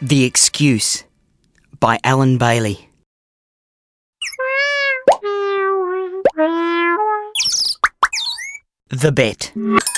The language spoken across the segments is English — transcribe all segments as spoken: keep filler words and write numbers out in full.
The Excuse by Alan Bailey. The Bet.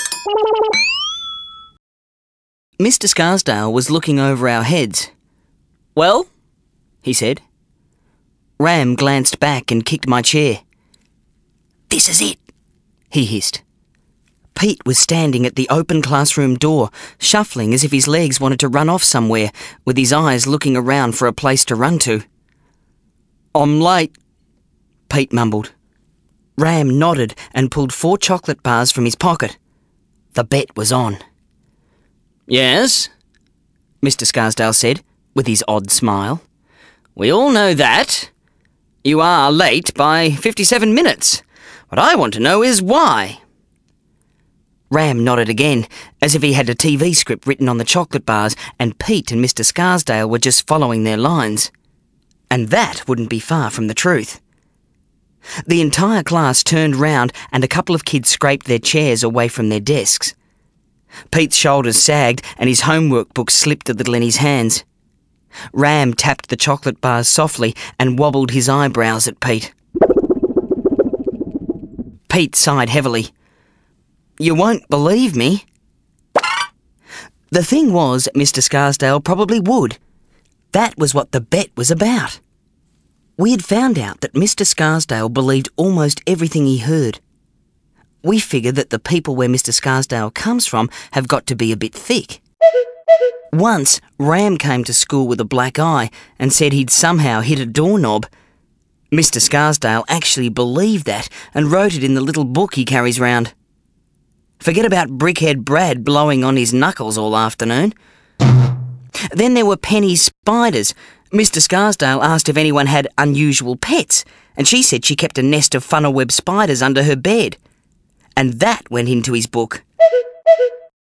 Mister Scarsdale was looking over our heads. "Well?" he said. Ram glanced back and kicked my chair. "This is it," he hissed. Pete was standing at the open classroom door, shuffling as if his legs wanted to run off somewhere, with his eyes looking around for a place to run to. "I'm late," Pete mumbled. Ram nodded and pulled four chocolate bars from his pocket. The bet was on. "Yes," Mister Scarsdale said, with his odd smile. "We all know that. You are late by fifty-seven minutes. What I want to know is why." Ram nodded again, as if he had a T V script written on the chocolate bars and Pete and Mister Scarsdale were just following their lines. And that wouldn't be far from the truth. The entire class turned round and a couple of kids scraped their chairs away from their desks. Pete's shoulders sagged and his homework book slipped a little in his hands. Ram tapped the chocolate bars softly and wobbled his eyebrows at Pete. Pete sighed heavily. "You won't believe me." The thing was, Mister Scarsdale probably would. That was what the bet was about. We had found out that Mister Scarsdale believed almost everything he heard. We figured that the people where Mister Scarsdale comes from have got to be a bit thick. Once, Ram came to school with a black eye and said he'd somehow hit a doorknob. Mister Scarsdale actually believed that and wrote it in the little book he carries round. Forget about Brickhead Brad blowing on his knuckles all afternoon. Then there were Penny spiders. Mister Scarsdale asked if anyone had unusual pets, and she said she kept a nest of funnel web spiders under her bed. And that went into his book.